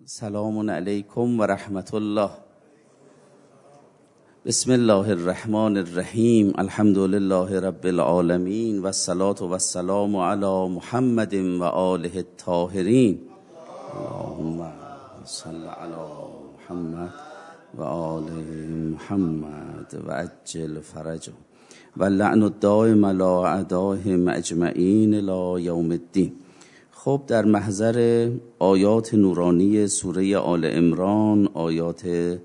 سلام علیکم و رحمت الله. بسم الله الرحمن الرحیم. الحمد لله رب العالمین و الصلاة و السلام علی محمد و آله الطاهرین. اللهم صل علی محمد و آل محمد و عجل فرجهم و لعن الدائم علی اعدائهم اجمعین الی یوم الدین. خب در محضر آیات نورانی سوره آل عمران آیات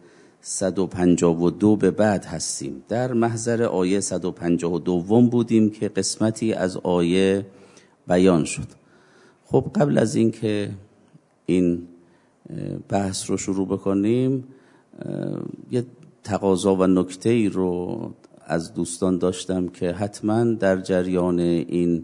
152 به بعد هستیم. در محضر آیه 152 بودیم که قسمتی از آیه بیان شد. خب قبل از این که این بحث رو شروع بکنیم یه تقاضا و نکته‌ای رو از دوستان داشتم که حتما در جریان این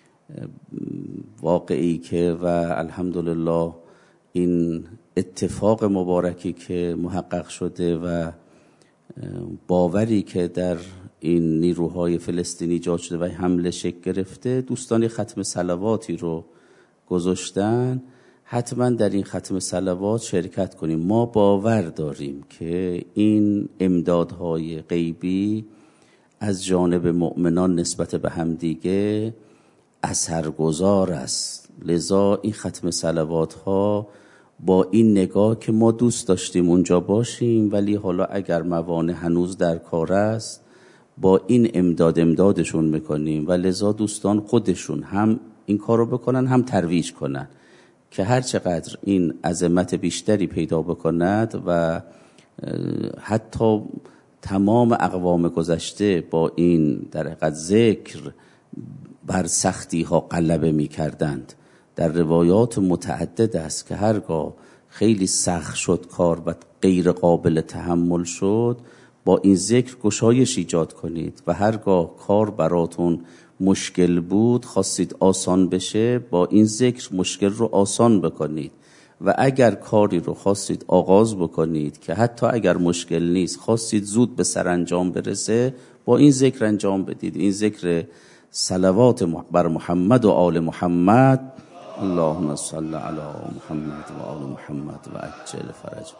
واقعی که و الحمدلله این اتفاق مبارکی که محقق شده و باوری که در این نیروهای فلسطینی ایجاد شده و حمله شکل گرفته، دوستان ختم صلواتی رو گذاشتن. حتما در این ختم صلوات شرکت کنیم. ما باور داریم که این امدادهای غیبی از جانب مؤمنان نسبت به همدیگه اثرگذار است. لذا این ختم صلوات ها با این نگاه که ما دوست داشتیم اونجا باشیم ولی حالا اگر موانع هنوز در کار است با این امدادشون میکنیم و لذا دوستان خودشون هم این کارو بکنن هم ترویج کنن که هر چقدر این عظمت بیشتری پیدا بکند و حتی تمام اقوام گذشته با این در حقیقت ذکر بر سختی ها غلبه می کردند. در روایات متعدد است که هرگاه خیلی سخت شد کار و غیر قابل تحمل شد با این ذکر گشایش ایجاد کنید و هرگاه کار براتون مشکل بود خواستید آسان بشه با این ذکر مشکل رو آسان بکنید و اگر کاری رو خواستید آغاز بکنید که حتی اگر مشکل نیست خواستید زود به سرانجام برسه با این ذکر انجام بدید. این ذکر صلوات بر محمد و آل محمد. اللهم صل علی محمد و آل محمد و عجل فرج.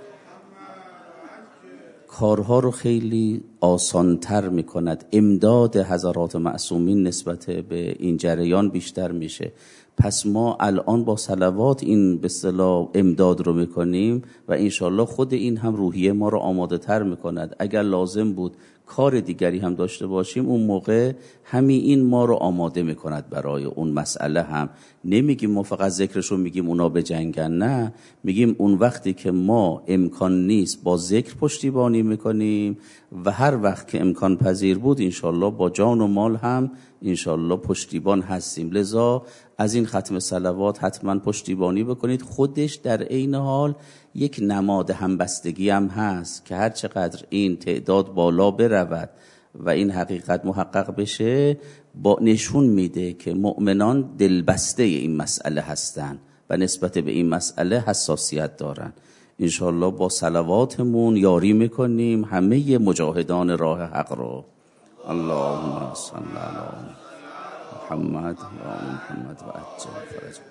کارها رو خیلی آسانتر میکند. امداد حضرات معصومین نسبت به این جریان بیشتر میشه. پس ما الان با صلوات این به اصطلاح امداد رو میکنیم و انشالله خود این هم روحیه ما رو آماده تر میکند. اگر لازم بود کار دیگری هم داشته باشیم اون موقع همین این ما رو آماده میکند برای اون مسئله. هم نمیگیم ما فقط ذکرشو میگیم اونا به جنگن، نه، میگیم اون وقتی که ما امکان نیست با ذکر پشتیبانی میکنیم و هر وقت که امکان پذیر بود انشالله با جان و مال هم انشالله پشتیبان هستیم. لذا از این ختم صلوات حتما پشتیبانی بکنید. خودش در عین حال یک نماد همبستگی هم هست که هر چقدر این تعداد بالا برود و این حقیقت محقق بشه با نشون میده که مؤمنان دلبسته این مسئله هستن و نسبت به این مسئله حساسیت دارن. انشالله با صلواتمون یاری میکنیم همه مجاهدان راه حق رو. اللهم صل علی محمد و آل محمد و عجل فرجهم.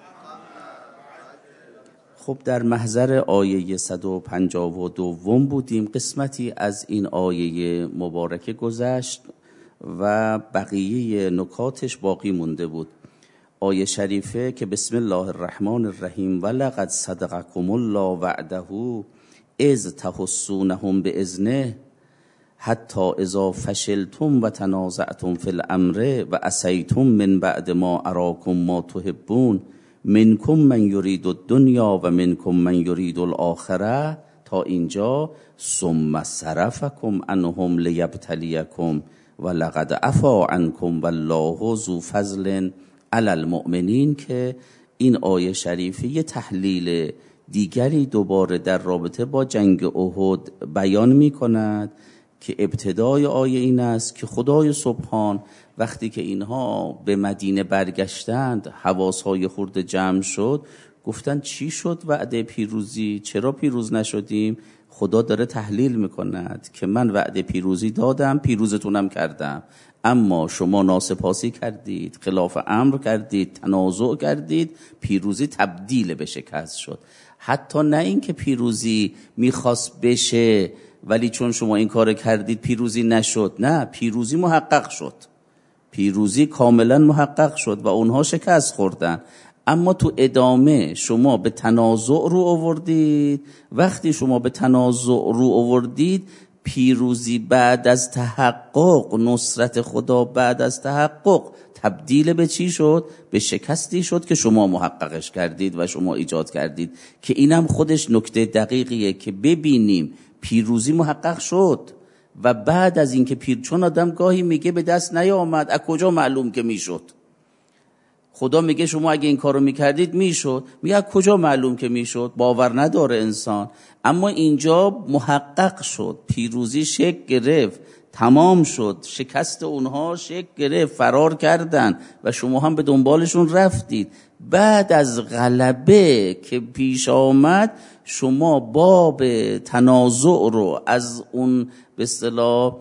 خب در محضر آیه 152 بودیم. قسمتی از این آیه مبارکه گذشت و بقیه نکاتش باقی مونده بود. آیه شریفه که بسم الله الرحمن الرحیم و لقد صدقکم الله وعده اذ تحسونهم باذنه حتی اذا فشلتم و تنازعتم فی الامر و عصیتم من بعد ما اراکم ما تحبون منکم من یرید الدنیا و منکم من یرید الاخره تا اینجا. ثم صرفکم عنهم لیبتلیکم و لقد عفا عنکم والله ذو فضل علی المؤمنین که این آیه شریفه یه تحلیل دیگری دوباره در رابطه با جنگ احد بیان می کند که ابتدای آیه این است که خدای سبحان وقتی که اینها به مدینه برگشتند حواسهای خورده جمع شد گفتن چی شد وعده پیروزی، چرا پیروز نشدیم؟ خدا داره تحلیل میکند که من وعده پیروزی دادم پیروزتونم کردم اما شما ناسپاسی کردید، خلاف امر کردید، تنازع کردید، پیروزی تبدیل به شکست شد. حتی نه این که پیروزی میخواست بشه ولی چون شما این کار کردید پیروزی نشد، نه، پیروزی محقق شد، پیروزی کاملا محقق شد و اونها شکست خوردن. اما تو ادامه شما به تنازع رو آوردید. وقتی شما به تنازع رو آوردید، پیروزی بعد از تحقق، نصرت خدا بعد از تحقق تبدیل به چی شد؟ به شکستی شد که شما محققش کردید و شما ایجاد کردید. که اینم خودش نکته دقیقیه که ببینیم پیروزی محقق شد و بعد از اینکه چون آدم گاهی میگه به دست نیامد، از کجا معلوم که میشد؟ خدا میگه شما اگه این کارو میکردید میشد، میگه از کجا معلوم که میشد؟ باور نداره انسان. اما اینجا محقق شد، پیروزی شکل گرفت، تمام شد، شکست اونها شکل گرفت، فرار کردن و شما هم به دنبالشون رفتید. بعد از غلبه که پیش آمد، شما باب تنازع رو از اون به اصطلاح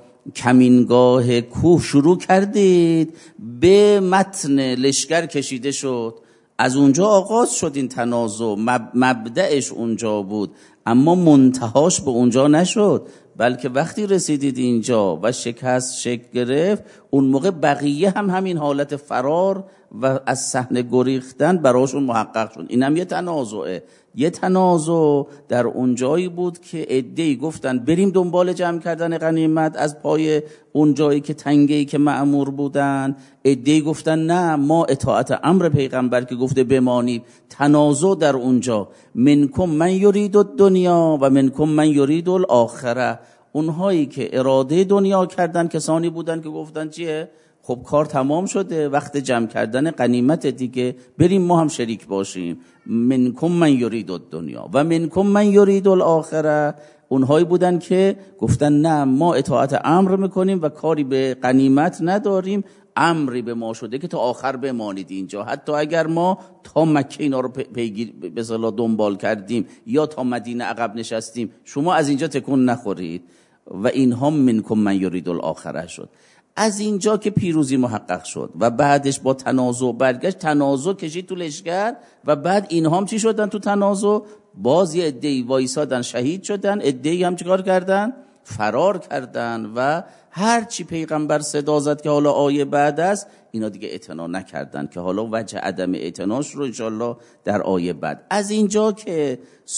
کمینگاه کوه شروع کردید، به متن لشکر کشیده شد. از اونجا آغاز شد این تنازع، مبدأش اونجا بود، اما منتهاش به اونجا نشد. بلکه وقتی رسیدید اینجا و شکست شکل گرفت، اون موقع بقیه هم همین حالت فرار و از صحنه گریختن براشون محقق شد. اینم یه تنازعه. یه تنازع در اونجایی بود که عده‌ای گفتن بریم دنبال جمع کردن غنیمت از پای اون جایی که تنگه‌ای که مأمور بودن، عده‌ای گفتن نه، ما اطاعت امر پیغمبر که گفته بمانیم. تنازع در اونجا، منکم من یرید الدنیا و منکم من یرید الاخره. اونهایی که اراده دنیا کردن کسانی بودن که گفتن چیه؟ خب کار تمام شده، وقت جمع کردن غنیمت دیگه، بریم ما هم شریک باشیم. منکم من یرید الدنیا و منکم من یرید الاخره. اونهایی بودن که گفتن نه، ما اطاعت امر میکنیم و کاری به غنیمت نداریم، امری به ما شده که تا آخر بمانید اینجا، حتی اگر ما تا مکه اینا رو پیگیر به اصطلاح دنبال کردیم یا تا مدینه عقب نشستیم، شما از اینجا تکون نخورید. و اینها منکم من یرید الاخره شد. از اینجا که پیروزی محقق شد و بعدش با تنازع برگشت، تنازع کشید تو لشکر و بعد اینها هم چی شدن تو تنازع؟ باز یه عده‌ای وایسادن شهید شدن، عده‌ای هم چیکار کردن؟ فرار کردن و هر چی پیغمبر صدا زد که حالا آیه بعد است، اینا دیگه اعتنا نکردن، که حالا وجه عدم اعتناش رو انشالله در آیه بعد. از اینجا که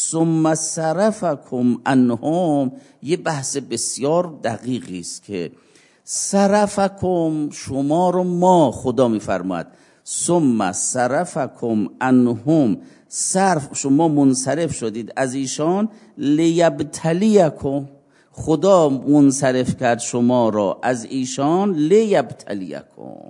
ثم صرفکم عنهم، یه بحث بسیار دقیقی است که صرفکم، شما رو ما، خدا میفرماد ثم صرفکم عنهم، صرف شما منصرف شدید از ایشان، لیبتلیکم، خدا منصرف کرد شما را از ایشان، لیبتلیکم.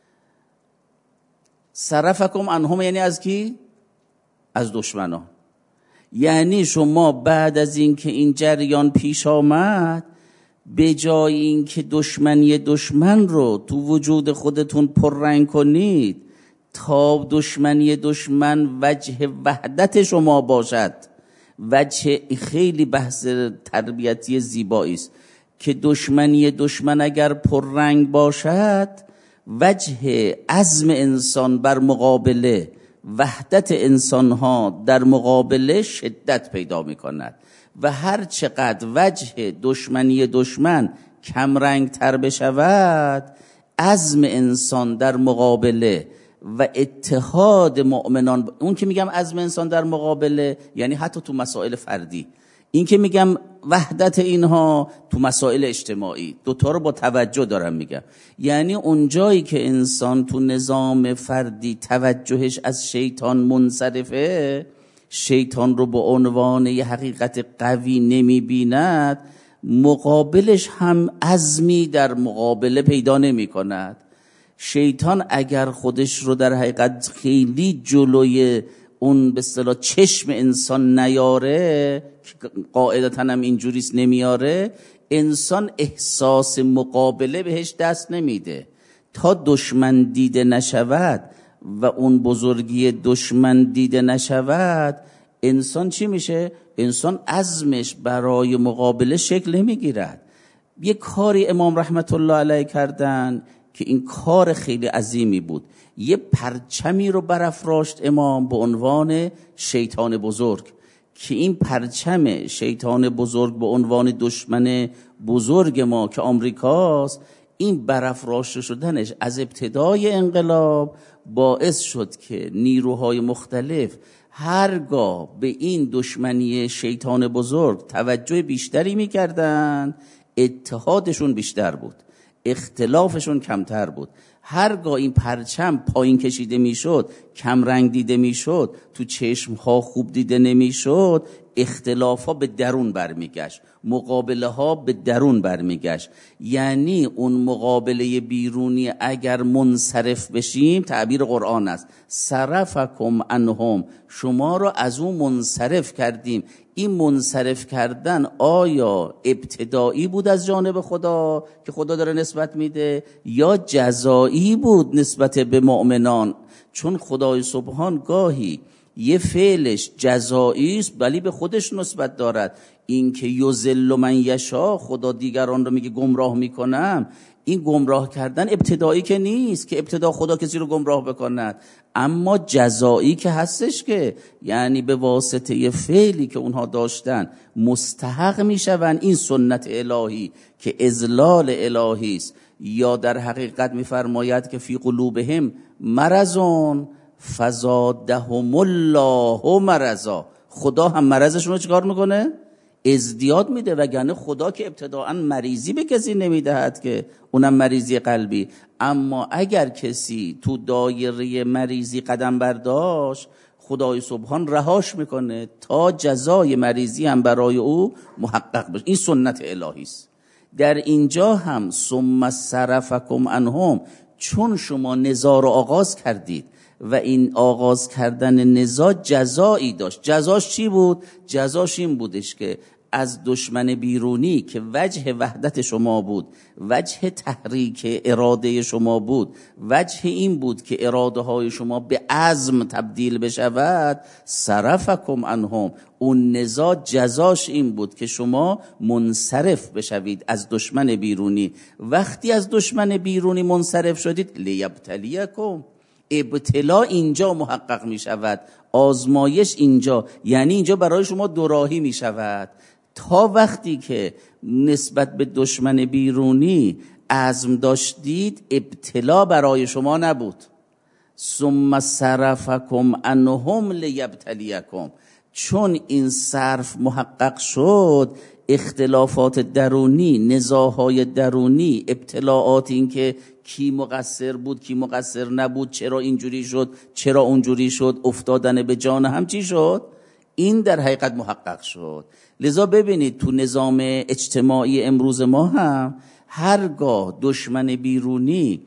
صرفکم عنهم یعنی از کی؟ از دشمنان. یعنی شما بعد از این که این جریان پیش آمد، به جای این که دشمنی دشمن رو تو وجود خودتون پررنگ کنید تا دشمنی دشمن وجه وحدت شما باشد، وجه خیلی بحث تربیتی زیبایی است که دشمنی دشمن اگر پررنگ باشد، وجه عزم انسان بر مقابله، وحدت انسانها در مقابله شدت پیدا می کند و هر چقدر وجه دشمنی دشمن کم رنگ تر بشود، عزم انسان در مقابله و اتحاد مؤمنان، اون که میگم عزم انسان در مقابله یعنی حتی تو مسائل فردی، این که میگم وحدت اینها تو مسائل اجتماعی، دوتا رو با توجه دارم میگم. یعنی اون جایی که انسان تو نظام فردی توجهش از شیطان منصرفه، شیطان رو به عنوان یه حقیقت قوی نمی بیند، مقابلش هم عزمی در مقابله پیدا نمی کند. شیطان اگر خودش رو در حقیقت خیلی جلوی اون به اصطلاح چشم انسان نیاره، قاعدتاً هم اینجوریست نمیاره، انسان احساس مقابله بهش دست نمیده. تا دشمن دیده نشود و اون بزرگی دشمن دیده نشود، انسان چی میشه؟ انسان عزمش برای مقابله شکل نمیگیرد. یه کاری امام رحمت الله علیه کردن که این کار خیلی عظیمی بود. یه پرچمی رو برافراشت امام به عنوان شیطان بزرگ که این پرچم شیطان بزرگ به عنوان دشمن بزرگ ما که آمریکاست، این برافراشته شدنش از ابتدای انقلاب باعث شد که نیروهای مختلف هرگاه به این دشمنی شیطان بزرگ توجه بیشتری میکردن، اتحادشون بیشتر بود، اختلافشون کمتر بود. هرگاه این پرچم پایین کشیده میشد، کم رنگ دیده میشد، تو چشمها خوب دیده نمیشد، اختلاف ها به درون برمیگشت، مقابله ها به درون برمیگشت. یعنی اون مقابله بیرونی اگر منصرف بشیم، تعبیر قرآن است، صرفکم عنهم، شما رو از اون منصرف کردیم. این منصرف کردن آیا ابتدایی بود از جانب خدا که خدا داره نسبت میده، یا جزایی بود نسبت به مؤمنان؟ چون خدای سبحان گاهی یه فعلش جزایی است ولی به خودش نسبت دارد. این که یذل من یشاء، خدا دیگران رو میگه گمراه میکنم، این گمراه کردن ابتدایی که نیست که ابتدا خدا کسی رو گمراه بکند، اما جزایی که هستش، که یعنی به واسطه فعلی که اونها داشتن مستحق میشون این سنت الهی که اذلال الهی است. یا در حقیقت میفرماید که فی قلوبهم مرضون فزادهم الله مرضا، خدا هم مرضشون رو چیکار میکنه؟ ازدیاد میده. وگرنه خدا که ابتداعا مریضی به کسی نمیدهد، که اونم مریضی قلبی. اما اگر کسی تو دایره مریضی قدم برداشت، خدای سبحان رهاش میکنه تا جزای مریضی هم برای او محقق بشه. این سنت الهی است. در اینجا هم ثم صرفکم عنهم، چون شما نزاع رو آغاز کردید و این آغاز کردن نزاع جزایی داشت. جزاش چی بود؟ جزاش این بودش که از دشمن بیرونی که وجه وحدت شما بود، وجه تحریک اراده شما بود، وجه این بود که اراده های شما به عزم تبدیل بشود، صرفکم عنهم، اون نزاع جزاش این بود که شما منصرف بشوید از دشمن بیرونی. وقتی از دشمن بیرونی منصرف شدید، لیبتلیکم، ابتلا اینجا محقق می شود، آزمایش اینجا، یعنی اینجا برای شما دوراهی می شود. تا وقتی که نسبت به دشمن بیرونی عزم داشتید، ابتلا برای شما نبود. ثم صرفکم عنهم لیبتلیکم، چون این صرف محقق شد، اختلافات درونی، نزاعهای درونی، ابتلاعات، این که کی مقصر بود کی مقصر نبود، چرا اینجوری شد چرا اونجوری شد، افتادن به جان هم چی شد، این در حقیقت محقق شد. لذا ببینید تو نظام اجتماعی امروز ما هم هرگاه دشمن بیرونی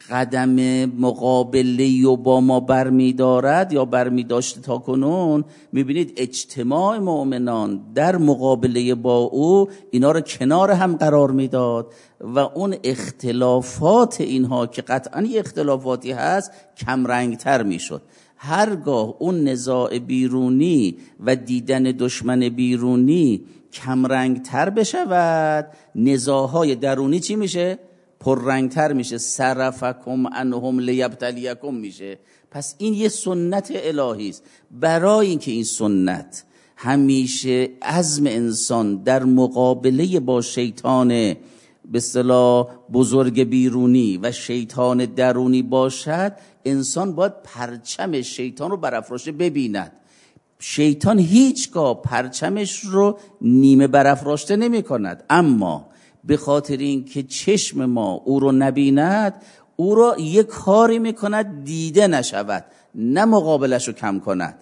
قدم مقابلی و با ما برمی دارد یا برمی داشته تا کنون، میبینید اجتماع مؤمنان در مقابله با او اینا رو کنار هم قرار میداد و اون اختلافات اینها که قطعا یه اختلافاتی هست کم رنگ تر میشد. هرگاه اون نزاع بیرونی و دیدن دشمن بیرونی کم رنگ تر بشود، نزاعهای درونی چی میشه؟ پررنگتر میشه. صرفکم عنهم لیبتلیکم میشه. پس این یه سنت الهی است. برای اینکه این سنت همیشه عزم انسان در مقابله با شیطان به اصطلاح بزرگ بیرونی و شیطان درونی باشد، انسان باید پرچم شیطان رو برافراشته ببیند. شیطان هیچگاه پرچمش رو نیمه برافراشته نمی کند، اما به خاطر اینکه چشم ما او رو نبیند، او رو یک کاری میکند دیده نشود، نه مقابلش رو کم کند،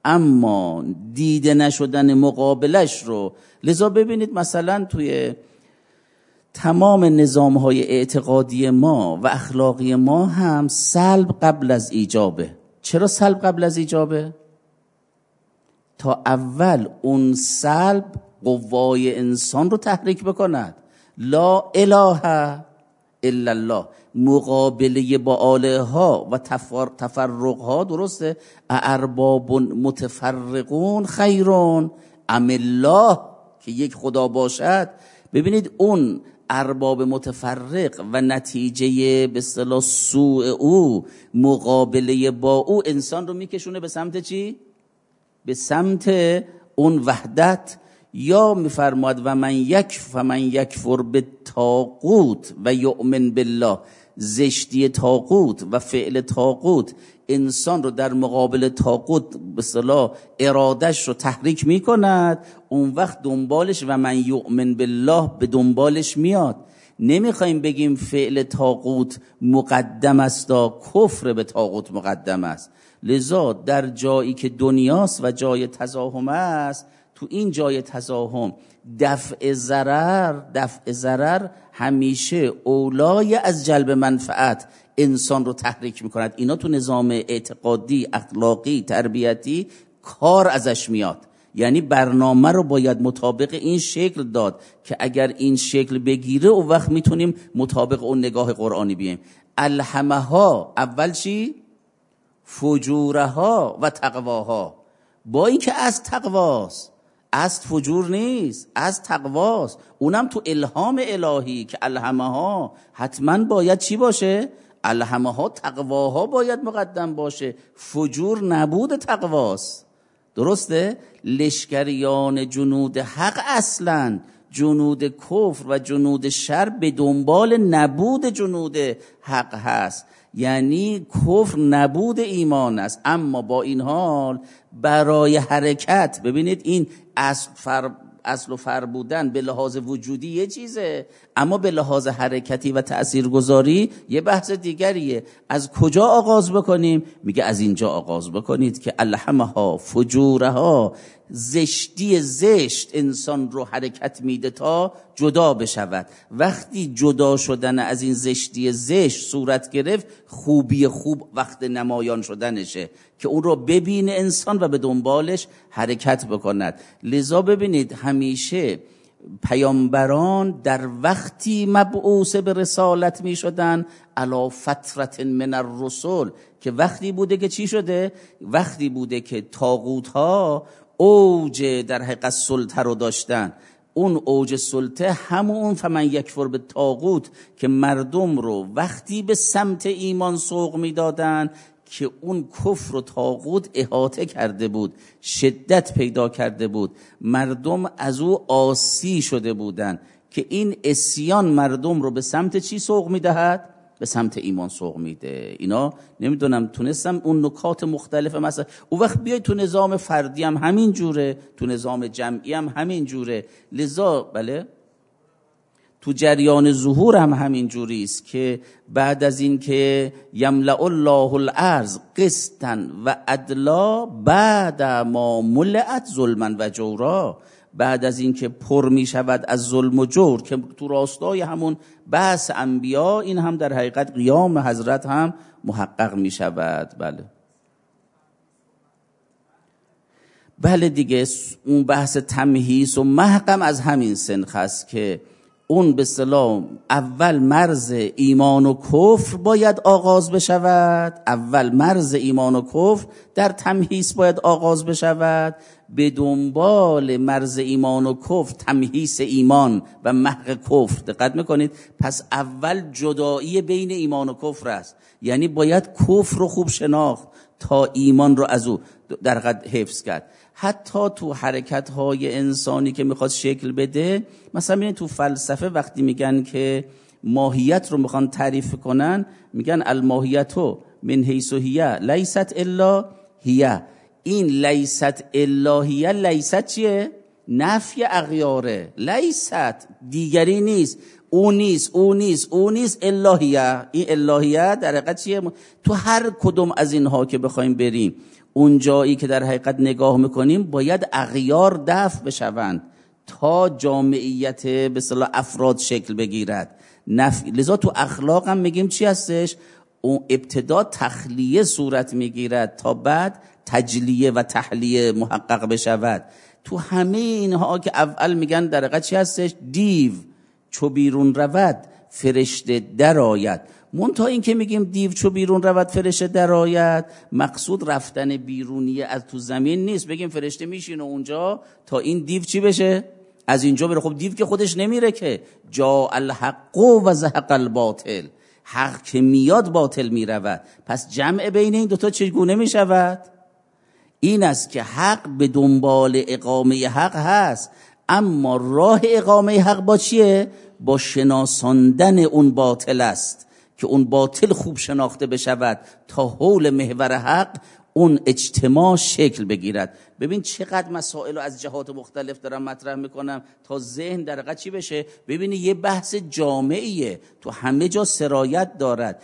اما دیده نشدن مقابلش رو. لذا ببینید مثلا توی تمام نظام‌های اعتقادی ما و اخلاقی ما هم سلب قبل از ایجابه. چرا سلب قبل از ایجابه؟ تا اول اون سلب قوای انسان رو تحریک بکند. لا اله الا الله، مقابله با آله ها و تفرق ها، درسته؟ ارباب متفرقون خیرون ام الله، که یک خدا باشد. ببینید اون ارباب متفرق و نتیجه به اصطلاح سوء او، مقابله با او انسان رو میکشونه به سمت چی؟ به سمت اون وحدت، یا میفرماد و من یکفر بالطاغوت و یؤمن بالله، زشتی طاغوت و فعل طاغوت انسان رو در مقابل طاغوت به اصطلاح ارادش رو تحریک میکند، اون وقت دنبالش و من یؤمن بالله به دنبالش میاد. نمیخوایم بگیم فعل طاغوت مقدم است، کفر به طاغوت مقدم است. لذا در جایی که دنیاست و جای تزاهم است، تو این جای تزاهم دفع ضرر همیشه اولای از جلب منفعت انسان رو تحریک میکند. اینا تو نظام اعتقادی، اخلاقی، تربیتی کار ازش میاد. یعنی برنامه رو باید مطابق این شکل داد که اگر این شکل بگیره اون وقت میتونیم مطابق اون نگاه قرآنی بیایم. الهمها، اول چی؟ فجورها و تقواها. با این که از تقواست، از فجور نیست، از تقواست، اونم تو الهام الهی که الهمها حتما باید چی باشه؟ الهمها تقواها باید مقدم باشه، فجور نبود تقواست. درسته؟ لشکریان جنود حق اصلا جنود کفر و جنود شر به دنبال نبود جنود حق هست، یعنی کفر نبود ایمان است. اما با این حال برای حرکت، ببینید این اصل و فر بودن به لحاظ وجودی یه چیزه، اما به لحاظ حرکتی و تأثیرگذاری یه بحث دیگریه. از کجا آغاز بکنیم؟ میگه از اینجا آغاز بکنید که الهمها فجورها، زشتی زشت انسان رو حرکت میده تا جدا بشود. وقتی جدا شدن از این زشتی زشت صورت گرفت، خوبی خوب وقت نمایان شدنشه که اون رو ببینه انسان و به دنبالش حرکت بکند. لذا ببینید همیشه پیامبران در وقتی مبعوث به رسالت می شدن علی فترة من الرسل، که وقتی بوده که چی شده؟ وقتی بوده که طاغوت ها اوج در حقیقت سلطه رو داشتن. اون اوج سلطه همون فمن یکفر به طاغوت که مردم رو وقتی به سمت ایمان سوق می دادن که اون کفر و طاغوت احاطه کرده بود، شدت پیدا کرده بود، مردم از او عاصی شده بودن که این عصیان مردم رو به سمت چی سوق میدهد؟ به سمت ایمان سوق میده. اینا نمیدونم تونستم اون نکات مختلف مثلا اون وقت بیای تو نظام فردی هم همین جوره، تو نظام جمعی هم همین جوره. لذا بله تو جریان ظهور هم همین جوری است که بعد از این که یملأ الله الارض قسطا و عدلا بعد ما ملئت ظلما و جورا، بعد از این که پر می شود از ظلم و جور، که تو راستای همون بحث انبیا این هم در حقیقت قیام حضرت هم محقق می شود. بله دیگه اون بحث تمهیس و محکم از همین سنخ است که اون به اصطلاح اول مرز ایمان و کفر باید آغاز بشود، اول مرز ایمان و کفر در تمهیس باید آغاز بشود، به دنبال مرز ایمان و کفر تمهیس ایمان و محق کفر. دقت میکنید؟ پس اول جدایی بین ایمان و کفر است، یعنی باید کفر رو خوب شناخت تا ایمان رو از او در قد حفظ کرد. حتی تو حرکت‌های انسانی که میخواد شکل بده، مثلا ببینید تو فلسفه وقتی میگن که ماهیت رو میخوان تعریف کنن، میگن الماهیتو من حیث هی لیست الا هی. این لیست الا هی، لیست چیه؟ نفی اغیاره، لیست دیگری نیست، او نیست، او نیست، او نیست، الهیه. این الهیه در حقیقت چیه؟ تو هر کدوم از اینها که بخوایم بریم، اون جایی که در حقیقت نگاه میکنیم باید اغیار دفع بشوند تا جامعیت به اصطلاح افراد شکل بگیرد. لذا تو اخلاق هم میگیم چی هستش؟ اون ابتدا تخلیه صورت میگیرد تا بعد تجلیه و تحلیه محقق بشود. تو همه اینها که اول میگن در حقیقت چی هستش؟ دیو چو بیرون رود فرشته در آید. منتها این که میگیم دیو چو بیرون رود فرشته در آید، مقصود رفتن بیرونیه از تو زمین نیست، بگیم فرشته میشینه اونجا تا این دیو چی بشه؟ از اینجا بره. خب دیو که خودش نمیره که، جاء الحق و زهق الباطل، حق که میاد باطل میرود. پس جمع بین این دوتا چگونه میشود؟ این است که حق به دنبال اقامه حق هست، اما راه اقامه حق با چیه؟ با شناساندن اون باطل است که اون باطل خوب شناخته بشود تا حول محور حق اون اجتماع شکل بگیرد. ببین چقدر مسائل رو از جهات مختلف دارم مطرح میکنم تا ذهن در حقیقت چی بشه. ببینی یه بحث جامعیه، تو همه جا سرایت دارد.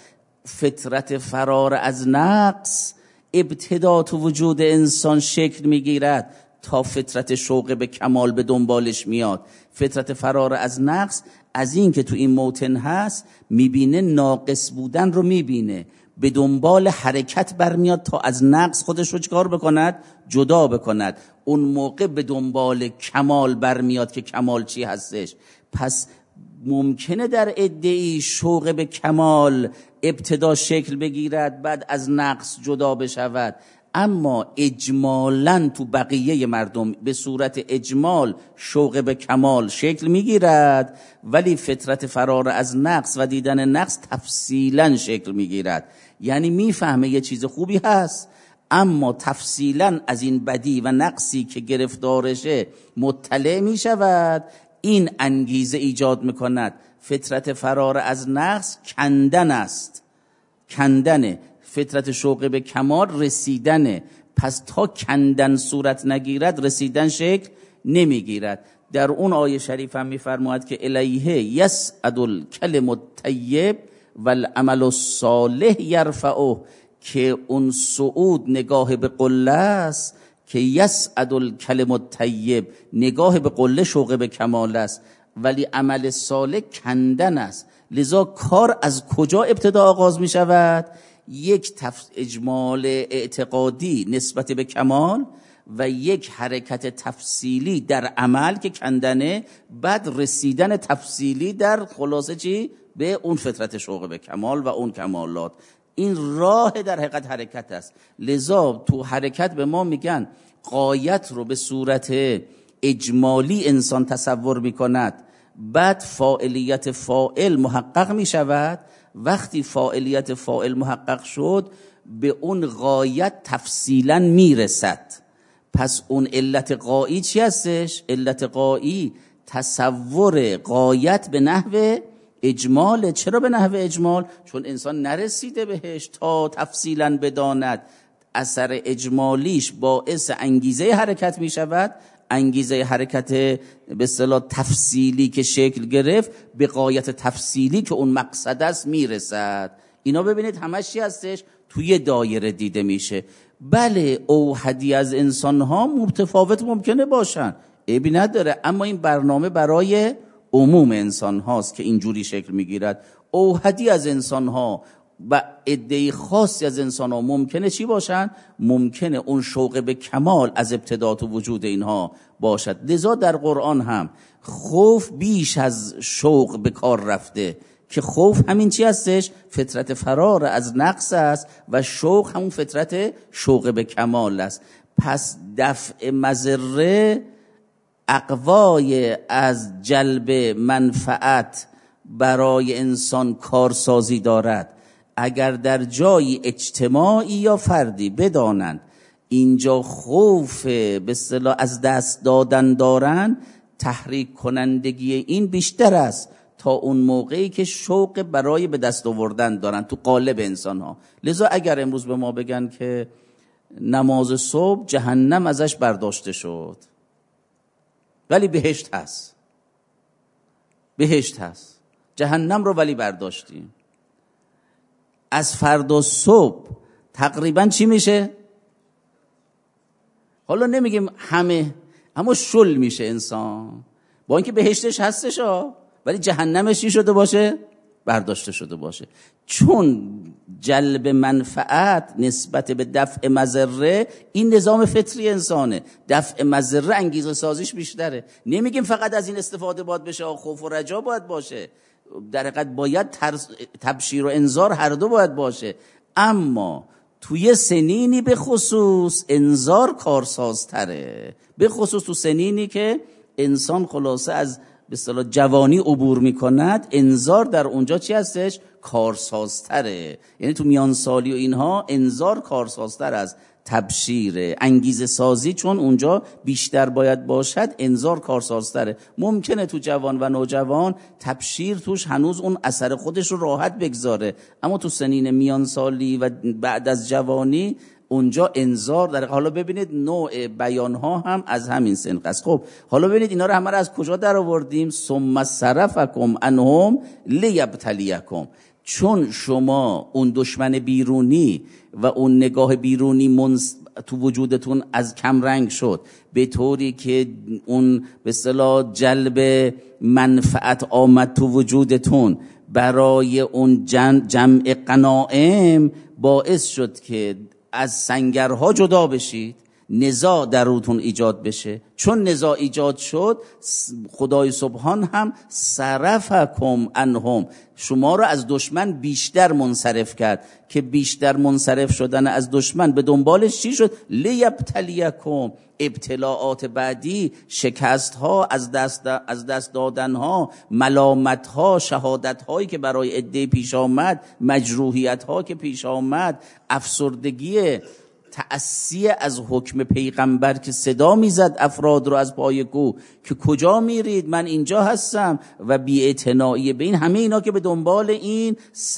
فطرت فرار از نقص ابتدا تو وجود انسان شکل میگیرد تا فطرت شوق به کمال به دنبالش میاد. فطرت فرار از نقص از این که تو این موطن هست میبینه ناقص بودن رو میبینه، به دنبال حرکت برمیاد تا از نقص خودش رو چکار بکند؟ جدا بکند. اون موقع به دنبال کمال برمیاد که کمال چی هستش. پس ممکنه در ادعی شوق به کمال ابتدا شکل بگیرد بعد از نقص جدا بشود، اما اجمالاً تو بقیه مردم به صورت اجمال شوق به کمال شکل میگیرد، ولی فطرت فرار از نقص و دیدن نقص تفصیلاً شکل میگیرد. یعنی میفهمه یه چیز خوبی هست، اما تفصیلاً از این بدی و نقصی که گرفتارشه مطلع میشود. این انگیزه ایجاد میکند. فطرت فرار از نقص کندن است، کندنه. فطرت شوق به کمال رسیدنه. پس تا کندن صورت نگیرد رسیدن شکل نمیگیرد. در اون آیه شریف هم میفرماید که الیه یسعد الکلم الطیب والعمل الصالح یرفعه، که اون صعود نگاه به قله است که یسعد الکلم الطیب، نگاه به قله شوق به کمال است، ولی عمل صالح کندن است. لذا کار از کجا ابتدا آغاز می شود؟ یک اجمال اعتقادی نسبت به کمال و یک حرکت تفصیلی در عمل که کندنه، بعد رسیدن تفصیلی در خلاصه چی؟ به اون فطرت شوق به کمال و اون کمالات. این راه در حقیقت حرکت است. لذا تو حرکت به ما میگن غایت رو به صورت اجمالی انسان تصور میکند، بعد فاعلیت فاعل محقق میشود. وقتی فاعلیت فاعل محقق شد به اون غایت تفصیلا میرسد. پس اون علت غایی چی هستش؟ علت غایی تصور غایت به نحو اجمال. چرا به نحو اجمال؟ چون انسان نرسیده بهش تا تفصیلا بداند. اثر اجمالیش باعث انگیزه حرکت می شود. انگیزه حرکت به اصطلاح تفصیلی که شکل گرفت به غایت تفصیلی که اون مقصد است میرسد. اینا ببینید همش چی هستش؟ توی دایره دیده میشه. بله اوحدی از انسانها متفاوت ممکنه باشن، عیبی نداره، اما این برنامه برای عموم انسان هاست که اینجوری شکل میگیرد. اوحدی از انسان ها و عده خاصی از انسان ها ممکنه چی باشن؟ ممکنه اون شوق به کمال از ابتدا تو وجود اینها باشد. لذا در قرآن هم خوف بیش از شوق به کار رفته که خوف همین چی هستش؟ فطرت فرار از نقص است و شوق همون فطرت شوق به کمال است. پس دفع مضره اقوای از جلب منفعت برای انسان کارسازی دارد. اگر در جایی اجتماعی یا فردی بدانند اینجا خوف به اصطلاح از دست دادن دارن، تحریک کنندگی این بیشتر است تا اون موقعی که شوق برای به دست آوردن دارن تو قالب انسان ها. لذا اگر امروز به ما بگن که نماز صبح جهنم ازش برداشته شد ولی بهشت هست، بهشت هست، جهنم رو ولی برداشتیم، از فردا صبح تقریبا چی میشه؟ حالا نمیگیم همه، اما شل میشه انسان، با اینکه بهشتش هستش ولی جهنمش چی شده باشه؟ برداشته شده باشه. چون جلب منفعت نسبت به دفع مضره این نظام فطری انسانه. دفع مضره انگیزه سازیش بیشتره. نمیگیم فقط از این استفاده باید بشه، خوف و رجا باید باشه، در حقیقت باید تبشیر و انذار هر دو باید باشه، اما توی سنینی به خصوص انذار کارسازتره، به خصوص تو سنینی که انسان خلاصه از به اصطلاح جوانی عبور میکند، انذار در اونجا چی هستش؟ کارسازتره. یعنی تو میان سالی و اینها انذار کارسازتر از تبشیر، انگیزه سازی، چون اونجا بیشتر باید باشد، انذار کارسازتره. ممکنه تو جوان و نوجوان تبشیر توش هنوز اون اثر خودش رو راحت بگذاره، اما تو سنین میان سالی و بعد از جوانی اونجا انذار داره. حالا ببینید نوع بیانها هم از همین سنخ است. خب حالا ببینید اینا رو همه رو از کجا در آوردیم؟ ثم صرفکم عنهم لیبتلیکم. چون شما اون دشمن بیرونی و اون نگاه بیرونی تو وجودتون از کم رنگ شد، به طوری که اون به اصطلاح جلب منفعت آمد تو وجودتون، برای اون جمع غنایم باعث شد که از سنگرها جدا بشید، نزاع در روتون ایجاد بشه. چون نزاع ایجاد شد، خدای سبحان هم صرفکم عنهم، شما رو از دشمن بیشتر منصرف کرد، که بیشتر منصرف شدن از دشمن به دنبالش چی شد؟ لیبتلیکم، ابتلاعات بعدی، شکست ها، از دست دادن ها، ملامت ها، شهادت هایی که برای عده پیش آمد، مجروحیت ها که پیش آمد، افسردگی تأسی از حکم پیغمبر که صدا میزد افراد رو از پای کوه که کجا میرید، من اینجا هستم، و بی‌اعتنایی به این همه اینا که به دنبال این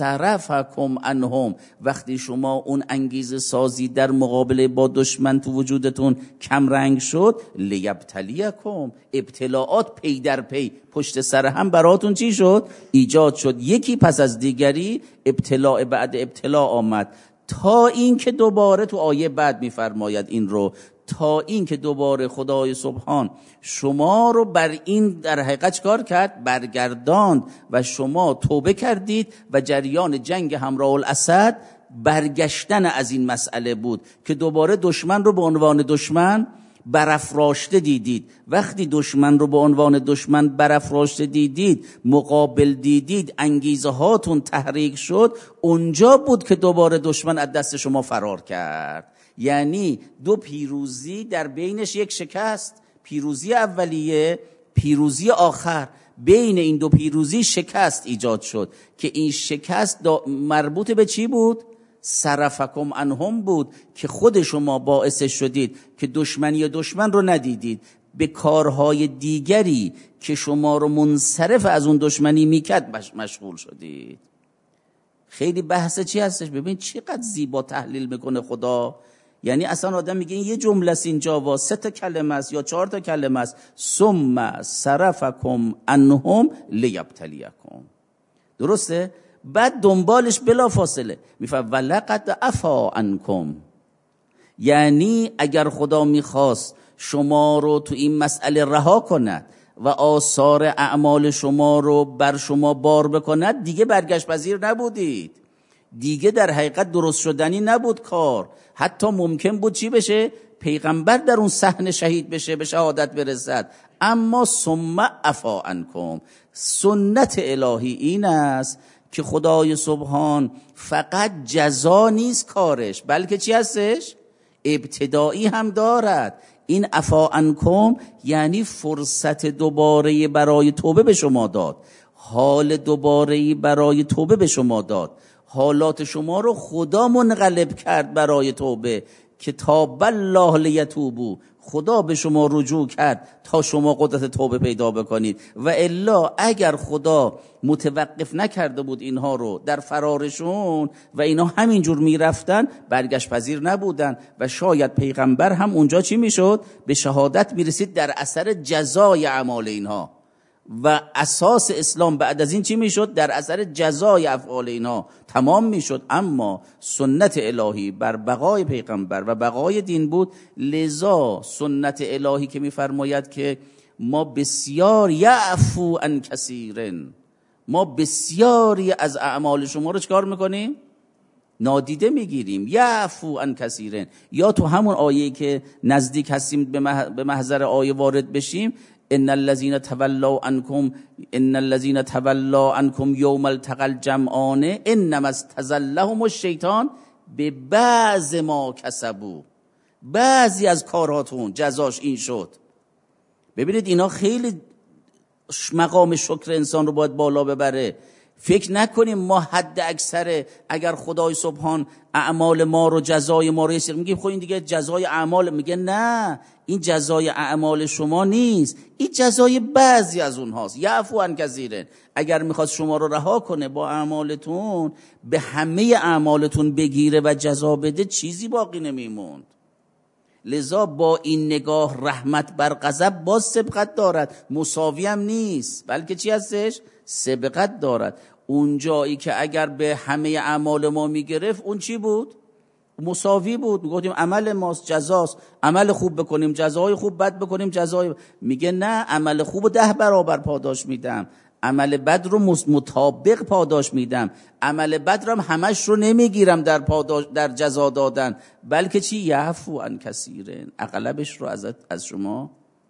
صرفکم عنهم. وقتی شما اون انگیزه سازی در مقابله با دشمن تو وجودتون کم رنگ شد، لیبتلیکم، ابتلاعات پی در پی پشت سر هم براتون چی شد؟ ایجاد شد، یکی پس از دیگری ابتلاع بعد ابتلاع آمد، تا این که دوباره تو آیه بعد میفرماید این رو، تا این که دوباره خدای سبحان شما رو بر این در حقیقت کار کرد، برگرداند و شما توبه کردید و جریان جنگ همراه الاسد برگشتن از این مسئله بود که دوباره دشمن رو به عنوان دشمن برافراشته دیدید. وقتی دشمن رو به عنوان دشمن برافراشته دیدید، مقابل دیدید، انگیزه هاتون تحریک شد، اونجا بود که دوباره دشمن از دست شما فرار کرد. یعنی دو پیروزی در بینش یک شکست، پیروزی اولیه، پیروزی آخر، بین این دو پیروزی شکست ایجاد شد که این شکست مربوط به چی بود؟ صرفکم عنهم بود که خود شما باعث شدید که دشمنی دشمن رو ندیدید، به کارهای دیگری که شما رو منصرف از اون دشمنی میکرد مشغول شدید. خیلی بحث چی هستش؟ ببین چقدر زیبا تحلیل میکنه خدا. یعنی اصلا آدم میگه یه جمله است اینجا و 3 کلمه است یا 4 کلمه است، ثم صرفکم عنهم لیبتلیکم. درسته؟ بعد دنبالش بلا فاصله میفرماید ولقد عفا عنکم، یعنی اگر خدا میخواست شما رو تو این مسئله رها کند و آثار اعمال شما رو بر شما بار بکند، دیگه برگشت پذیر نبودید، دیگه در حقیقت درست شدنی نبود کار. حتی ممکن بود چی بشه؟ پیغمبر در اون صحنه شهید بشه، به شهادت برسد. اما ثم عفا عنکم، سنت الهی این است که خدای سبحان فقط جزا نیست کارش، بلکه چی هستش؟ ابتدایی هم دارد. این عفا عنکم یعنی فرصت دوباره برای توبه به شما داد، حال دوباره برای توبه به شما داد، حالات شما رو خدا منقلب کرد برای توبه که تاب الله لیتوبوا، خدا به شما رجوع کرد تا شما قدرت توبه پیدا بکنید. و الا اگر خدا متوقف نکرده بود اینها رو در فرارشون و اینا همینجور میرفتن، برگشت پذیر نبودن و شاید پیغمبر هم اونجا چی میشد؟ به شهادت میرسید در اثر جزای اعمال اینها. و اساس اسلام بعد از این چی میشد؟ در اثر جزای افعال اینها تمام میشد. اما سنت الهی بر بقای پیغمبر و بقای دین بود. لذا سنت الهی که میفرماید که ما بسیار یعفو عن کثیرن، ما بسیاری از اعمال شما رو چکار میکنیم؟ نادیده میگیریم. یعفو عن کثیرن، یا تو همون آیه که نزدیک هستیم به محضر آیه وارد بشیم، ان الذين تولوا عنكم يوم التقى الجمعان انما استزلهم الشیطان ببعض ما کسبوا، بعضی از کارهاتون جزاش این شد. ببینید اینا خیلی مقام شکر انسان رو باید بالا ببره فکر نکنیم ما حد اکثر اگر خدای سبحان اعمال ما رو جزای ما رو میگیم خب این دیگه جزای اعمال، میگه نه این جزای اعمال شما نیست، این جزای بعضی از اونهاست. یعفو عن کثیر. اگر میخواد شما رو رها کنه با اعمالتون به همه اعمالتون بگیره و جزا بده، چیزی باقی نمیموند. لذا با این نگاه رحمت بر غضب باز سبقت دارد، مساوی هم نیست، بلکه چی هستش؟ سبقت دارد. اون جایی که اگر به همه اعمال ما میگرفت اون چی بود؟ مساوی بود. میگفتیم عمل ماست جزاست، عمل خوب بکنیم جزای خوب، بد بکنیم جزای. میگه نه، عمل خوب رو 10 برابر پاداش میدم، عمل بد رو مطابق پاداش میدم، عمل بد رو هم همش رو نمیگیرم در پاداش در جزا دادن، بلکه چی؟ یعفو عن کثیر، اغلبش رو از شما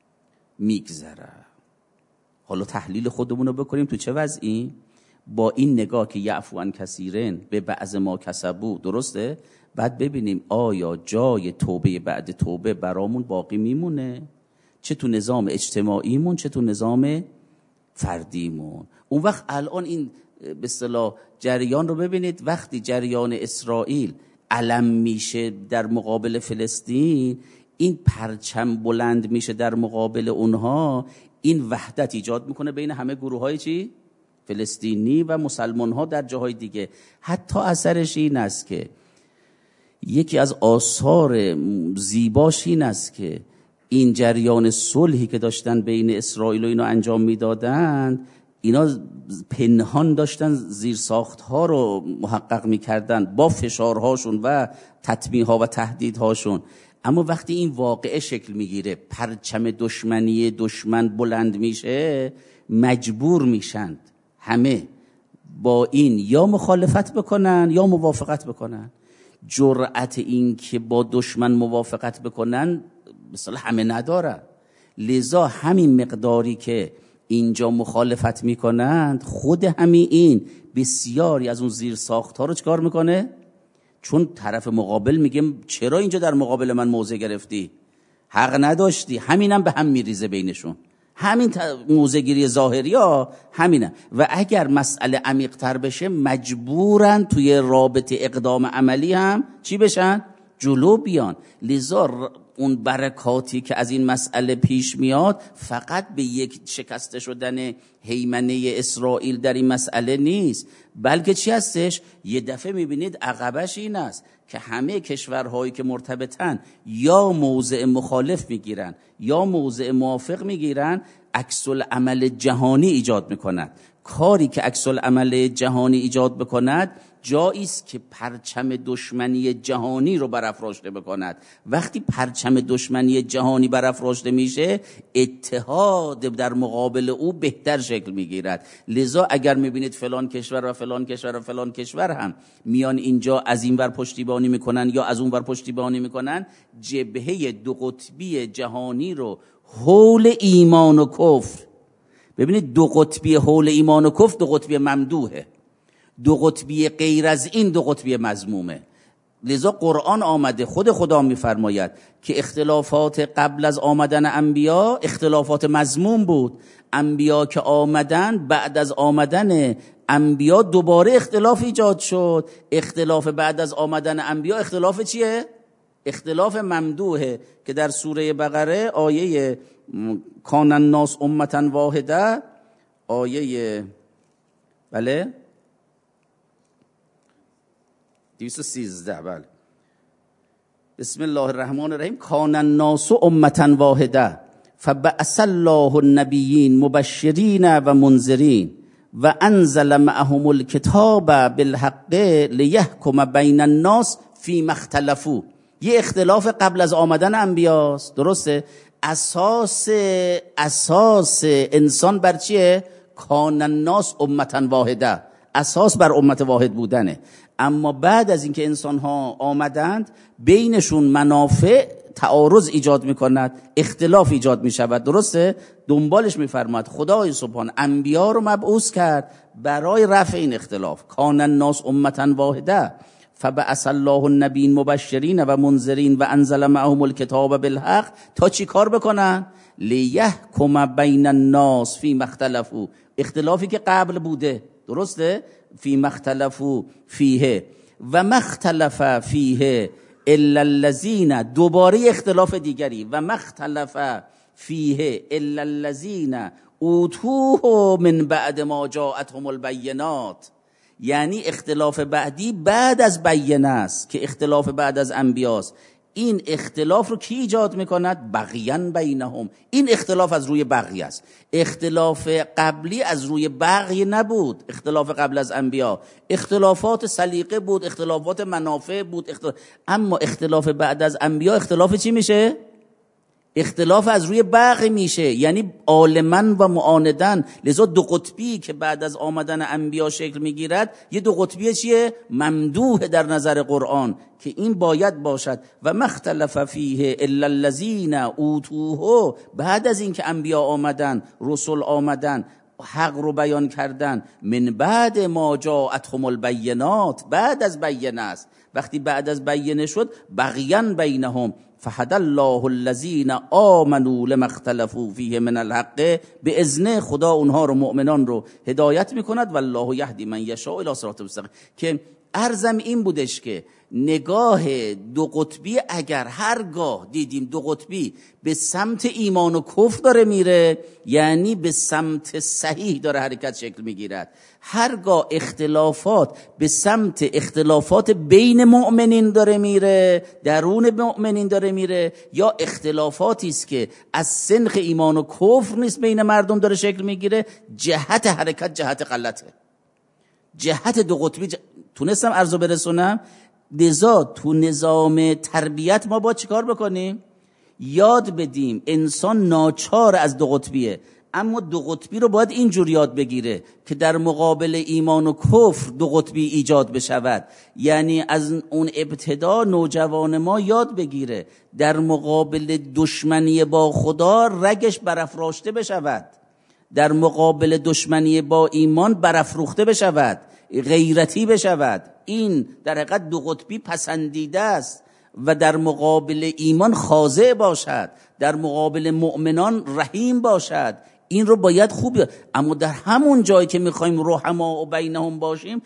میگذره. حالا تحلیل خودمون رو بکنیم تو چه وضعی؟ با این نگاه که یعفو عن کثیرن به بعض ما کسبو، درسته؟ بعد ببینیم آیا جای توبه بعد توبه برامون باقی میمونه، چه تو نظام اجتماعیمون چه تو نظام فردیمون. اون وقت الان این به اصطلاح جریان رو ببینید، وقتی جریان اسرائیل علم میشه در مقابل فلسطین، این پرچم بلند میشه در مقابل اونها، این وحدت ایجاد میکنه بین همه گروه های چی؟ فلسطینی و مسلمان ها در جاهای دیگه. حتی اثرش این است که یکی از آثار زیباش این است که این جریان صلحی که داشتن بین اسرائیل و اینا انجام میدادن، اینا پنهان داشتن زیر ساختها رو محقق میکردن با فشارهاشون و تطمیعها و تهدیدهاشون. اما وقتی این واقعه شکل میگیره، پرچم دشمنی دشمن بلند میشه، مجبور میشند همه با این یا مخالفت بکنن یا موافقت بکنن. جرأت این که با دشمن موافقت بکنن مثلا همه ندارن. لذا همین مقداری که اینجا مخالفت میکنند، خود همین این بسیاری از اون زیر ساخت ها رو چکار میکنه؟ چون طرف مقابل میگه چرا اینجا در مقابل من موضع گرفتی؟ حق نداشتی. همینم به هم میریزه بینشون، همین موضع گیری ظاهری ها همینه. و اگر مسئله عمیق تر بشه مجبورن توی رابطه اقدام عملی هم چی بشن؟ جلو بیان. لذا اون برکاتی که از این مسئله پیش میاد فقط به یک شکسته شدن هیمنه اسرائیل در این مسئله نیست، بلکه چی هستش؟ یه دفعه میبینید عقبش این است که همه کشورهایی که مرتبطن یا موضع مخالف میگیرن یا موضع موافق میگیرن، عکس العمل جهانی ایجاد میکنند. کاری که عکس العمل جهانی ایجاد بکند جایی است که پرچم دشمنی جهانی رو برافراشته بکند. وقتی پرچم دشمنی جهانی برافراشته میشه، اتحاد در مقابل او بهتر شکل میگیرد. لذا اگر میبینید فلان کشور و فلان کشور و فلان کشور هم میان اینجا از این ور پشتیبانی میکنن یا از اون ور پشتیبانی میکنن، جبهه دو قطبی جهانی رو حول ایمان و کفر، ببینید دو قطبی حول ایمان و کفر دو قطبی ممدوحه، دو قطبی غیر از این دو قطبی مذمومه. لذا قرآن آمده، خود خدا میفرماید که اختلافات قبل از آمدن انبیا اختلافات مذموم بود، انبیا که آمدن بعد از آمدن انبیا دوباره اختلاف ایجاد شد. اختلاف بعد از آمدن انبیا اختلاف چیه؟ اختلاف ممدوحه که در سوره بقره آیه کان الناس امتا واحده، آیه 213 بله. بسم الله الرحمن الرحیم. کان الناس امتا واحده فبعث الله النبیین مبشرین و منذرین و انزل معهم الکتاب بالحق لیحکم بین الناس فیما اختلفوا. یه اختلاف قبل از آمدن انبیاست، درسته؟ اساس انسان بر چیه؟ کان الناس امتا واحده، اساس بر امت واحد بودنه. اما بعد از اینکه انسان ها آمدند بینشون منافع تعارض ایجاد میکند، اختلاف ایجاد میشود، درسته؟ دنبالش میفرماد خدای سبحان انبیا رو مبعوث کرد برای رفع این اختلاف. کان الناس امتا واحده فبعث الله النبیین مبشرین و منذرین و انزل معهم الکتاب بالحق، تا چی کار بکنن؟ لیحکم بین الناس فیما اختلفوا. اختلافی که قبل بوده درسته؟ فی مختلفو فیه و مختلف فیه الا الذین، دوباره اختلاف دیگری، و مختلف فیه الا الذین اوتوه من بعد ما جاءتهم البینات. یعنی اختلاف بعدی بعد از بینه است که اختلاف بعد از انبیاست. این اختلاف رو کی ایجاد میکند؟ بغیان بینهم. این اختلاف از روی بغی است. اختلاف قبلی از روی بغی نبود. اختلاف قبل از انبیا اختلافات سلیقه بود، اختلافات منافع بود، اما اختلاف بعد از انبیا اختلاف چی میشه؟ اختلاف از روی بغی میشه، یعنی عالماً و معاندن. لذا دو قطبی که بعد از آمدن انبیا شکل میگیرد، یه دو قطبی چیه؟ ممدوح در نظر قرآن که این باید باشد. و مختلف فیه الا الذین اوتوه، بعد از این که انبیا آمدن، رسول آمدن، حق رو بیان کردن، من بعد ما جاءتهم البینات، بعد از بینه است. وقتی بعد از بینه شد، بغیان بینهم فهدی الله الذین آمنوا لما اختلفوا فیه من الحق، به اذن خدا اونها رو، مؤمنان رو هدایت میکند. والله یهدی من یشاء الی صراط مستقیم. که عرضم این بودش که نگاه دو قطبی اگر هرگاه دیدیم دو قطبی به سمت ایمان و کفر داره میره، یعنی به سمت صحیح داره حرکت شکل میگیرد. هرگاه اختلافات به سمت اختلافات بین مؤمنین داره میره، درون مؤمنین داره میره، یا اختلافاتی است که از سنخ ایمان و کفر نیست بین مردم داره شکل میگیره، جهت حرکت جهت غلطه. جهت دو قطبی تونستم عرضو برسونم. لذا تو نظام تربیت ما باید چیکار بکنیم؟ یاد بدیم انسان ناچار از دو قطبیه، اما دو قطبی رو باید اینجور یاد بگیره که در مقابل ایمان و کفر دو قطبی ایجاد بشود. یعنی از اون ابتدا نوجوان ما یاد بگیره در مقابل دشمنی با خدا رگش برافراشته بشود، در مقابل دشمنی با ایمان برافروخته بشود، غیرتی بشود. این در حقیقت دو قطبی پسندیده است و در مقابل ایمان خاضع باشد، در مقابل مؤمنان رحیم باشد. این رو باید خوب اما در همون جایی که میخوایم رحما و بینهم باشیم،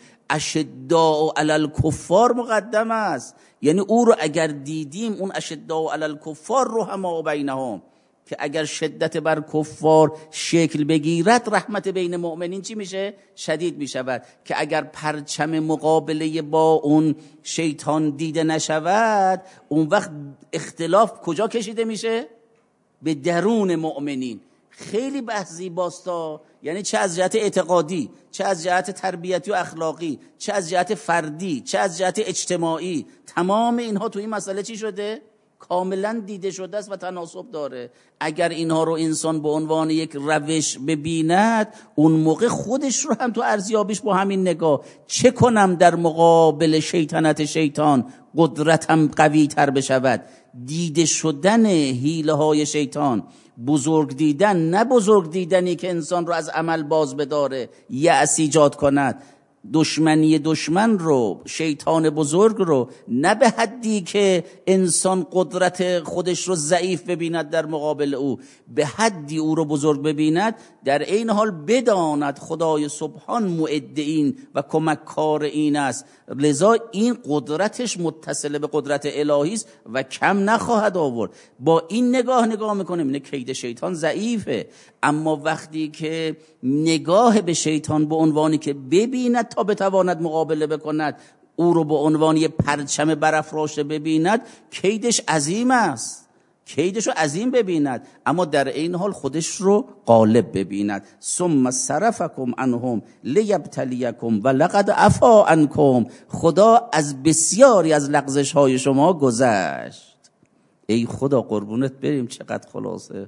اشداء علی الکفار مقدم است. یعنی او رو اگر دیدیم، اون اشداء علی الکفار رحما و بینهم، که اگر شدت بر کفار شکل بگیرد، رحمت بین مؤمنین چی میشه؟ شدید میشود. که اگر پرچم مقابله با اون شیطان دیده نشود، اون وقت اختلاف کجا کشیده میشه؟ به درون مؤمنین. خیلی بحث زیباستا، یعنی چه از جهت اعتقادی، چه از جهت تربیتی و اخلاقی، چه از جهت فردی، چه از جهت اجتماعی، تمام اینها تو این مسئله چی شده؟ کاملا دیده شده است و تناسب داره. اگر اینها رو انسان به عنوان یک روش ببیند، اون موقع خودش رو هم تو ارزیابیش با همین نگاه، چه کنم در مقابل شیطنت شیطان قدرتم قوی تر بشود. دیده شدن حیله های شیطان، بزرگ دیدن، نه بزرگ دیدنی که انسان رو از عمل باز بداره، یأس ایجاد کند. دشمنی دشمن رو، شیطان بزرگ رو، نه به حدی که انسان قدرت خودش رو ضعیف ببیند در مقابل او، به حدی او رو بزرگ ببیند در این حال بداند خدای سبحان معد این و کمککار این است. لذا این قدرتش متصل به قدرت الهی است و کم نخواهد آورد. با این نگاه میکنیم، اینه کید شیطان ضعیفه. اما وقتی که نگاه به شیطان به عنوانی که ببیند تا بتواند مقابله بکند، او رو به عنوان یه پرچم برافراشته ببیند، کیدش عظیم است، کیدش رو عظیم ببیند، اما در این حال خودش رو غالب ببیند. ثم صرفکم عنهم لیبتلیکم ولقد عفا عنکم. خدا از بسیاری از لغزش های شما گذشت. ای خدا قربونت بریم، چقدر خلاصه.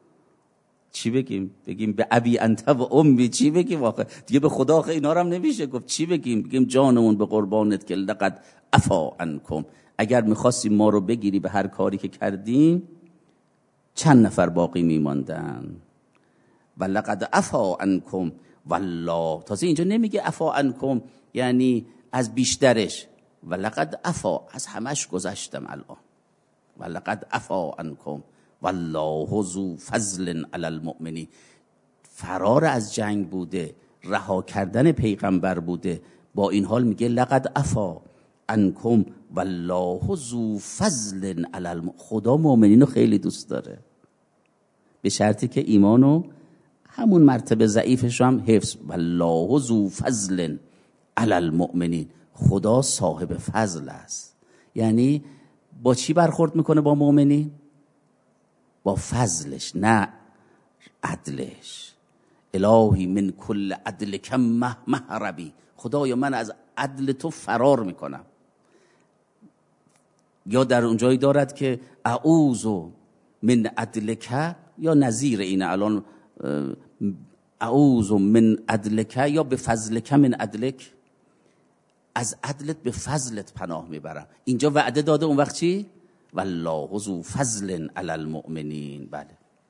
چی بگیم؟ بگیم به ابی انت و امی؟ چی بگیم واقعا؟ دیگه به خدا آخه اینا رو هم نمیشه گفت. چی بگیم؟ بگیم جانمون به قربانت که لقد عفا عنکم. اگر میخواستیم ما رو بگیری به هر کاری که کردیم، چند نفر باقی میماندن؟ و لقد عفا عنکم والله. تازه اینجا نمیگه عفا عنکم یعنی از بیشترش، و لقد عفا از همش گذشتم الان. و لقد عفا عنکم والله ذو فضل علی المؤمنین. فرار از جنگ بوده، رها کردن پیغمبر بوده، با این حال میگه لقد عفا عنکم والله ذو فضل علی خدا مؤمنین رو خیلی دوست داره، به شرطی که ایمانو همون مرتبه ضعیفش هم حفظ. والله ذو فضل علی المؤمنین، خدا صاحب فضل است. یعنی با چی برخورد میکنه با مؤمنین؟ با فضلش، نه عدلش. الهی من کل عدل کم مهربی، خدایا من از عدل تو فرار میکنم. یا در اونجایی دارد که اعوذ من عدلک، یا نظیر اینه الان، اعوذ من عدلک یا به فضلک من عدلک، از عدلت به فضلت پناه میبرم. اینجا وعده داده، اون وقت چی؟ والله ذو فضل علی المؤمنین. بله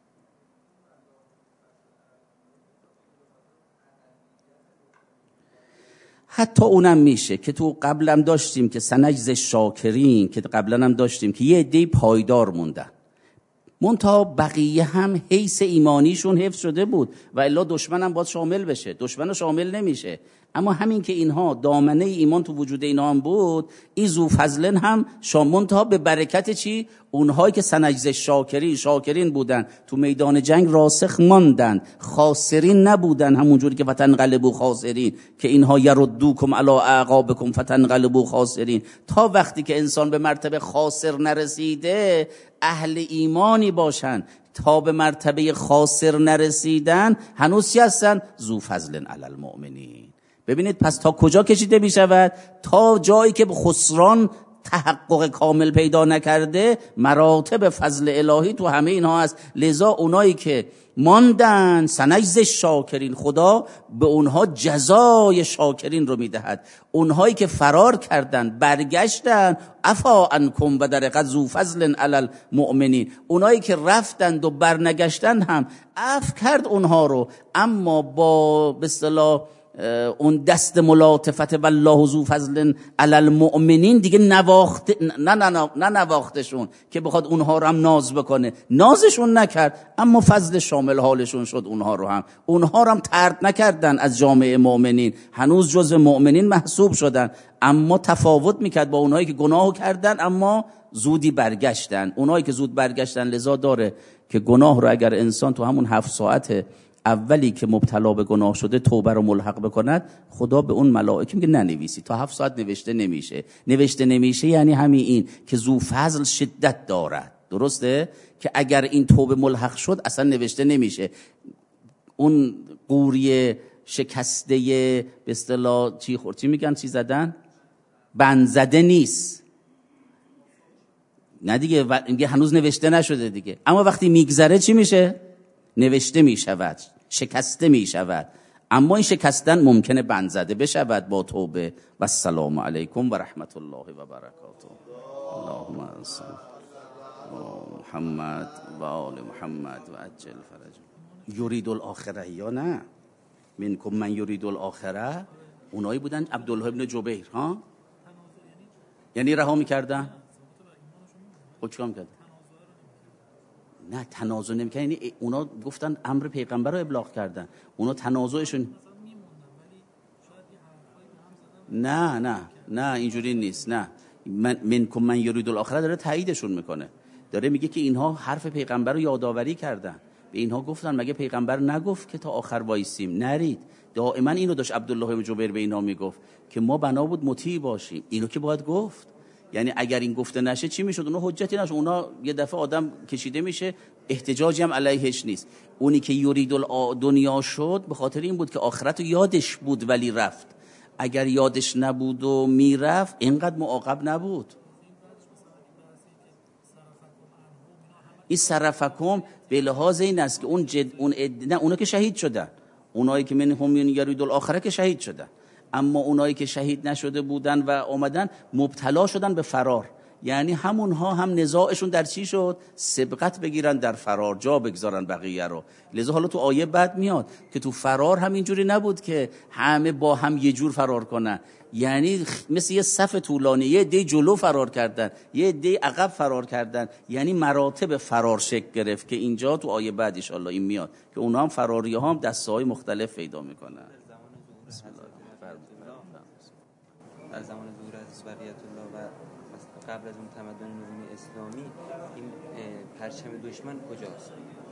حتی اونم میشه که تو قبلم داشتیم که سنجز شاکرین، که قبلا هم داشتیم که یه عده پایدار موندن، منتها بقیه هم حیث ایمانیشون حفظ شده بود و الا دشمن هم باید شامل بشه، دشمن شامل نمیشه. اما همین که اینها دامنه ایمان تو وجود اینا هم بود، این ذو فضلن هم منتها به برکت چی؟ اونهایی که سنجز شاکرین بودن تو میدان جنگ راسخ ماندن، خاسرین نبودن، همونجوری که فتنقلبوا خاسرین، که اینها یردوکم علی اعقابکم فتنقلبوا خاسرین. تا وقتی که انسان به مرتبه خاسر نرسیده، اهل ایمانی باشن، تا به مرتبه خاسر نرسیدن هنوز چی هستن؟ ذو فضل علی المؤمنین. ببینید پس تا کجا کشیده می شود؟ تا جایی که به خسران تحقق کامل پیدا نکرده، مراتب فضل الهی تو همه اینها هست. لذا اونایی که ماندن سنجز شاکرین، خدا به اونها جزای شاکرین رو میدهد. اونهایی که فرار کردن برگشتن، عفا عنکم و در حقیقت ذو فضل علی المؤمنین، اونایی که رفتند و برنگشتن هم عفو کرد اونها رو، اما با به اصطلاح اون دست ملاطفت والله ذو فضل علی المؤمنین دیگه نه نواختشون که بخواد اونها رو هم ناز بکنه، نازشون نکرد، اما فضل شامل حالشون شد. اونها رو هم طرد نکردن از جامعه مؤمنین، هنوز جزء مؤمنین محسوب شدن، اما تفاوت میکرد با اونهایی که گناهو کردن اما زودی برگشتن. اونهایی که زود برگشتن لذا داره که گناه رو اگر انسان تو همون 7 ساعت اولی که مبتلا به گناه شده توبه رو ملحق بکند، خدا به اون ملائکه میگه ننویسی، تا 7 ساعت نوشته نمیشه. یعنی همین این که ذو فضل شدت دارد، درسته؟ که اگر این توبه ملحق شد اصلا نوشته نمیشه. اون قوری شکسته به اصطلاح چی میگن، چی زدن، بند زده نیست، نه دیگه هنوز نوشته نشده دیگه، اما وقتی میگذره چی میشه؟ نوشته میشود، شکسته میشود. اما این شکستن ممکنه بند زده بشود با توبه. و السلام علیکم و رحمت الله و برکاته. اللهم صل محمد و آل محمد و عجل فرج. یرید الاخره یا نه؟ منکم من یرید الاخره، اونایی بودن عبدالله ابن جبیر، ها، یعنی رها میکردن. خب چیکار میکردن؟ نه تنازع نمیکنن، یعنی اونا گفتن امر پیغمبر رو ابلاغ کردن، اونا تنازعشون نه اینجوری نیست. نه منکم من یرید الاخره داره تاییدشون میکنه، داره میگه که اینها حرف پیغمبر رو یادآوری کردن، به اینها گفتن مگه پیغمبر نگفت که تا آخر وایسیم؟ نرید. دائما اینو داشت عبدالله بن جبیر به اینها میگفت که ما بنا بود مطیع باشیم، اینو که باید گفت. یعنی اگر این گفته نشه چی میشد؟ اونا حجتی نشه، اونا یه دفعه آدم کشیده میشه، احتجاجی هم علیهش نیست. اونی که یرید دنیا شد به خاطر این بود که آخرت یادش بود ولی رفت. اگر یادش نبود و میرفت اینقدر معاقب نبود. این صرفکم به لحاظ این است که اونا که شهید شدن، اونایی که منهم یرید الاخره که شهید شدن، اما اونایی که شهید نشده بودن و اومدن مبتلا شدن به فرار، یعنی همونها هم نزاعشون در چی شد؟ سبقت بگیرن در فرار، جا بگذارن بقیه رو. لذا حالا تو آیه بعد میاد که تو فرار هم اینجوری نبود که همه با هم یه جور فرار کنن، یعنی مثل یه صف طولانی، یه عده جلو فرار کردن، یه عده عقب فرار کردن، یعنی مراتب فرار شکل گرفت که اینجا تو آیه بعد ان شاء الله این میاد که اونها هم فراری ها هم دسته‌های مختلف پیدا میکنن. بسم الله. در زمان ظهور حضرت بقیت الله و قبل از اون تمدن نوین اسلامی این پرچم دشمن کجاست؟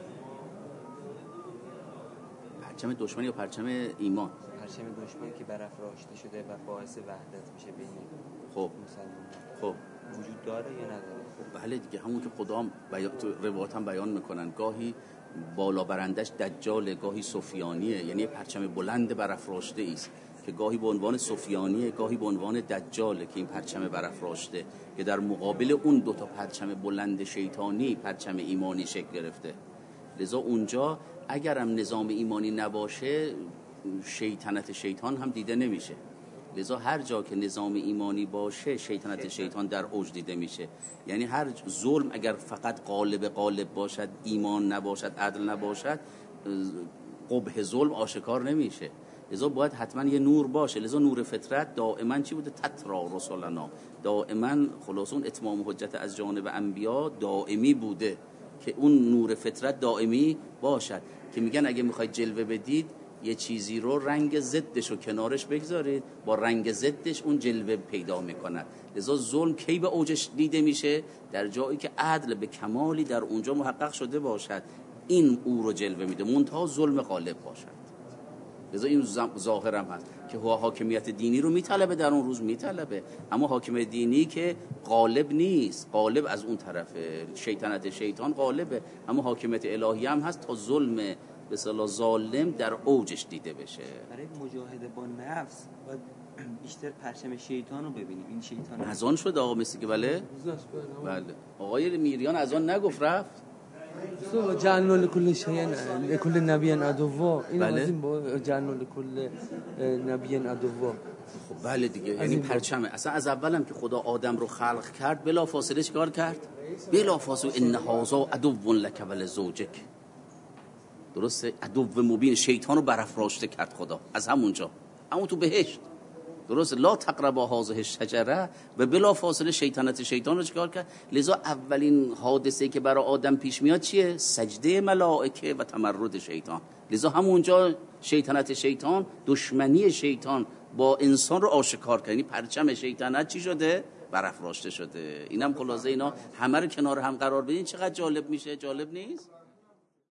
پرچم دشمن یا پرچم ایمان؟ پرچم دشمن که برافراشته شده و باعث وحدت میشه بین خب مسلمانان، خب وجود داره یا نداره؟ بله دیگه، همون که خدا تو روایات هم بیان میکنن، گاهی بالا برندش دجال، گاهی سفیانیه، یعنی پرچم بلند برافراشته است که گاهی به عنوان سفیانیه، گاهی به عنوان دجاله که این پرچم برافراشته که در مقابل اون دو تا پرچم بلند شیطانی پرچم ایمانی شکل گرفته. لذا اونجا اگرم نظام ایمانی نباشه شیطنت شیطان هم دیده نمیشه. لذا هر جا که نظام ایمانی باشه شیطنت شیطان در اوج دیده میشه. یعنی هر ظلم اگر فقط غالب باشد، ایمان نباشد، عدل نباشد، قبح ظلم آشکار نمیشه. لذا باید حتما یه نور باشه. لذا نور فطرت دائما چی بوده؟ تترا رسولنا، دائما خلاصون اتمام حجت از جانب انبیا دائمی بوده که اون نور فطرت دائمی باشد، که میگن اگه میخواید جلوه بدید یه چیزی رو رنگ ضدش رو کنارش بگذارید، با رنگ ضدش اون جلوه پیدا میکند. لذا ظلم کی به اوجش دیده میشه؟ در جایی که عدل به کمالی در اونجا محقق شده باشد، این او رو جلوه میده، منتها ظلم غالب باشد. لذا این ظاهر هم هست که حاکمیت دینی رو میطلبه، در اون روز میطلبه، اما حاکمیت دینی که غالب نیست، غالب از اون طرف شیطنت شیطان غالبه، اما حاکمیت الهی هم هست تا ظلم به اصطلاح ظالم در اوجش دیده بشه. برای مجاهده با نفس باید بیشتر پرچم شیطان رو ببینیم. این شیطان اذان شد آقا مثل که بله آقای میریان اذان نگفت رفت. جعلنا لكل شيء لكل نبي عدوا، این بله. با جعلنا لكل نبي عدوا. خب بله دیگه، یعنی پرچمه. اصلا از اولم که خدا آدم رو خلق کرد بلا فاصله چیکار کرد؟ بلا فاصله ان هذا عدو لك ولزوجک، درسته؟ عدو مبین، شیطان رو برافراشته کرد خدا از همونجا، همون تو بهشت، درسته؟ لا تقربا هذه الشجره، و بلا فاصله شیطنت شیطان رو چیکار کرد؟ لذا اولین حادثه که برای آدم پیش میاد چیه؟ سجده ملائکه و تمرد شیطان. لذا همونجا شیطنت شیطان، دشمنی شیطان با انسان رو آشکار کرد. یعنی پرچم شیطنت چی شده؟ برافراشته شده. اینم خلاصه اینا همه رو کنار هم قرار بدین چقدر جالب میشه. جالب نیست؟